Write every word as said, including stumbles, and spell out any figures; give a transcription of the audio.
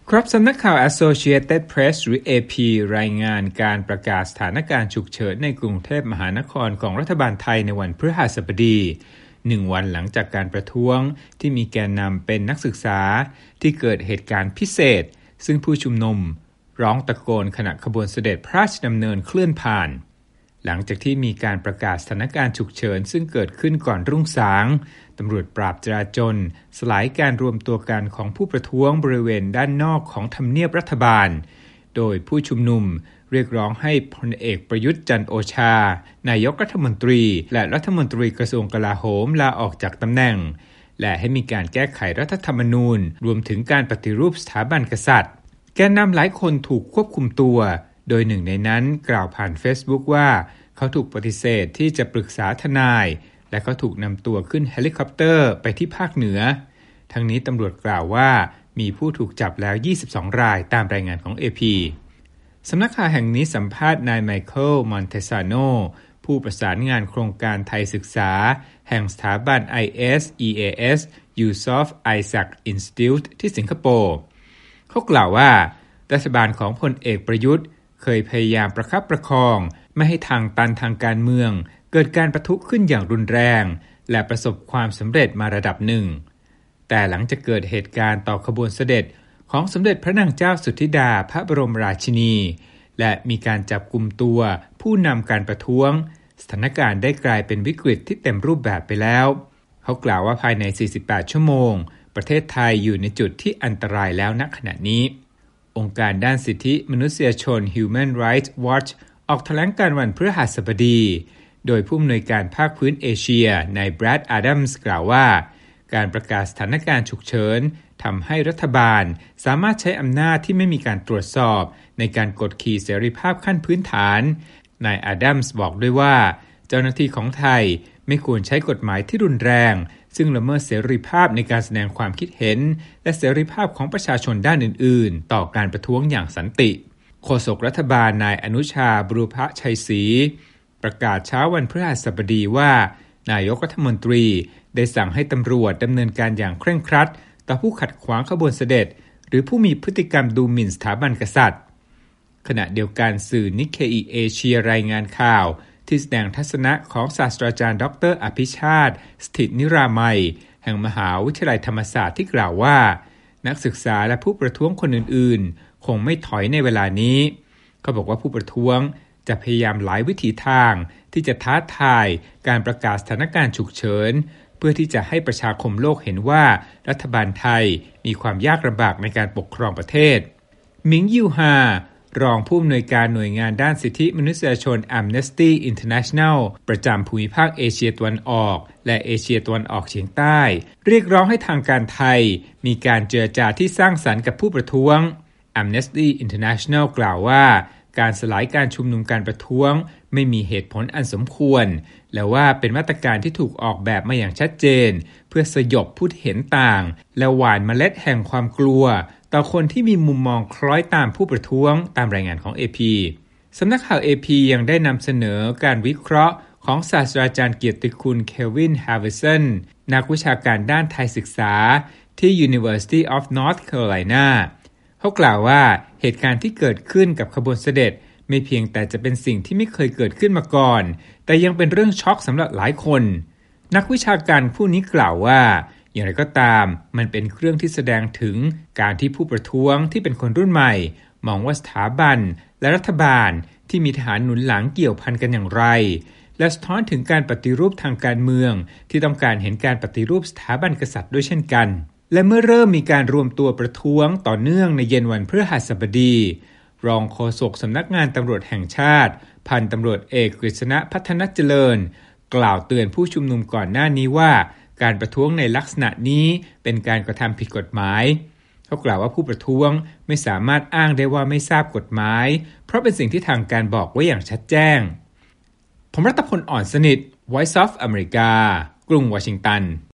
ครับสำนักข่าว Associated Press หรือ เอ พี รายงานการประกาศสถานการณ์ฉุกเฉินในกรุงเทพมหานครของรัฐบาลไทยในวันพฤหัสบดีหนึ่งวันหลังจากการประท้วงที่มีแกนนำเป็นนักศึกษาที่เกิดเหตุการณ์พิเศษซึ่งผู้ชุมนุมร้องตะโกนขณะขบวนเสด็จพระราชดำเนินเคลื่อนผ่านหลังจากที่มีการประกาศสถานการณ์ฉุกเฉินซึ่งเกิดขึ้นก่อนรุ่งสางตำรวจปราบจราจรสลายการรวมตัวกันของผู้ประท้วงบริเวณด้านนอกของทำเนียบรัฐบาลโดยผู้ชุมนุมเรียกร้องให้พลเอกประยุทธ์จันทร์โอชานายกรัฐมนตรีและรัฐมนตรีกระทรวงกลาโหมลาออกจากตำแหน่งและให้มีการแก้ไขรัฐธรรมนูญรวมถึงการปฏิรูปสถาบันกษัตริย์แกนนำหลายคนถูกควบคุมตัวโดยหนึ่งในนั้นกล่าวผ่าน Facebook ว่าเขาถูกปฏิเสธที่จะปรึกษาทนายและเขาถูกนำตัวขึ้นเฮลิคอปเตอร์ไปที่ภาคเหนือทั้งนี้ตำรวจกล่าวว่ามีผู้ถูกจับแล้วยี่สิบสองรายตามรายงานของ เอ พี สำนักข่าวแห่งนี้สัมภาษณ์นายไมเคิลมอนเทซาโนผู้ประสานงานโครงการไทยศึกษาแห่งสถาบัน ไอ เอส อี เอ เอส Yusof Ishak Institute ที่สิงคโปร์เขากล่าวว่ารัฐบาลของพลเอกประยุทธ์เคยพยายามประคับประคองไม่ให้ทางตันทางการเมืองเกิดการประทุขึ้นอย่างรุนแรงและประสบความสำเร็จมาระดับหนึ่งแต่หลังจากเกิดเหตุการณ์ต่อขบวนเสด็จของสมเด็จพระนางเจ้าสุทธิดาพระบรมราชินีและมีการจับกุมตัวผู้นำการประท้วงสถานการณ์ได้กลายเป็นวิกฤตที่เต็มรูปแบบไปแล้วเขากล่าวว่าภายในสี่สิบแปดชั่วโมงประเทศไทยอยู่ในจุดที่อันตรายแล้วณขณะนี้องค์การด้านสิทธิมนุษยชน Human Rights Watch ออกแถลงการวันพฤหัสบดีโดยผู้อำนวยการภาคพื้นเอเชียนายแบรดอาดัมส์กล่าวว่าการประกาศสถานการณ์ฉุกเฉินทำให้รัฐบาลสามารถใช้อำนาจที่ไม่มีการตรวจสอบในการกดขี่เสรีภาพขั้นพื้นฐานนายอาดัมส์บอกด้วยว่าเจ้าหน้าที่ของไทยไม่ควรใช้กฎหมายที่รุนแรงซึ่งละเมิดเสรีภาพในการแสดงความคิดเห็นและเสรีภาพของประชาชนด้านอื่นๆต่อการประท้วงอย่างสันติโฆษกรัฐบาลนายอนุชาบุรพชัยศรีประกาศเช้าวันพฤหัสบดีว่านายกรัฐมนตรีได้สั่งให้ตำรวจดำเนินการอย่างเคร่งครัดต่อผู้ขัดขวางขบวนเสด็จหรือผู้มีพฤติกรรมดูหมิ่นสถาบันกษัตริย์ขณะเดียวกันสื่อนิเคอิเอเชียรายงานข่าวที่แสดงทัศนะของศาสตราจารย์ดรอภิชาติสถิตนิรามัยแห่งมหาวิทยาลัยธรรมศาสตร์ที่กล่าวว่านักศึกษาและผู้ประท้วงคนอื่นๆคงไม่ถอยในเวลานี้เขาบอกว่าผู้ประท้วงจะพยายามหลายวิถีทางที่จะท้าทายการประกาศสถานการณ์ฉุกเฉินเพื่อที่จะให้ประชาคมโลกเห็นว่ารัฐบาลไทยมีความยากลำบากในการปกครองประเทศหมิงยิวฮารองผู้อำนวยการหน่วยงานด้านสิทธิมนุษยชน Amnesty International ประจำภูมิภาคเอเชียตะวันออกและเอเชียตะวันออกเฉียงใต้เรียกร้องให้ทางการไทยมีการเจรจาที่สร้างสรรค์กับผู้ประท้วง Amnesty International กล่าวว่าการสลายการชุมนุมการประท้วงไม่มีเหตุผลอันสมควรและว่าเป็นมาตรการที่ถูกออกแบบมาอย่างชัดเจนเพื่อสยบผู้เห็นต่างและหว่านเมล็ดแห่งความกลัวต่อคนที่มีมุมมองคล้อยตามผู้ประท้วงตามรายงานของ เอ พี สำนักข่าว เอ พี ยังได้นำเสนอการวิเคราะห์ของศาสตราจารย์เกียรติคุณเควินฮาร์วิสันนักวิชาการด้านไทยศึกษาที่ University of North Carolina เขากล่าวว่าเหตุการณ์ที่เกิดขึ้นกับขบวนเสด็จไม่เพียงแต่จะเป็นสิ่งที่ไม่เคยเกิดขึ้นมาก่อนแต่ยังเป็นเรื่องช็อกสำหรับหลายคนนักวิชาการผู้นี้กล่าวว่าอย่างไรก็ตามมันเป็นเครื่องที่แสดงถึงการที่ผู้ประท้วงที่เป็นคนรุ่นใหม่มองว่าสถาบันและรัฐบาลที่มีทหารหนุนหลังเกี่ยวพันกันอย่างไรและสะท้อนถึงการปฏิรูปทางการเมืองที่ต้องการเห็นการปฏิรูปสถาบันกษัตริย์ด้วยเช่นกันและเมื่อเริ่มมีการรวมตัวประท้วงต่อเนื่องในเย็นวันพฤหัสบดีรองโฆษกสำนักงานตำรวจแห่งชาติพันตำรวจเอกกฤษณะพัฒนเจริญกล่าวเตือนผู้ชุมนุมก่อนหน้านี้ว่าการประท้วงในลักษณะนี้เป็นการกระทำผิดกฎหมายเขากล่าวว่าผู้ประท้วงไม่สามารถอ้างได้ว่าไม่ทราบกฎหมายเพราะเป็นสิ่งที่ทางการบอกไว้อย่างชัดแจ้งผมรัตพล อ่อนสนิท Voice of America กรุงวอชิงตัน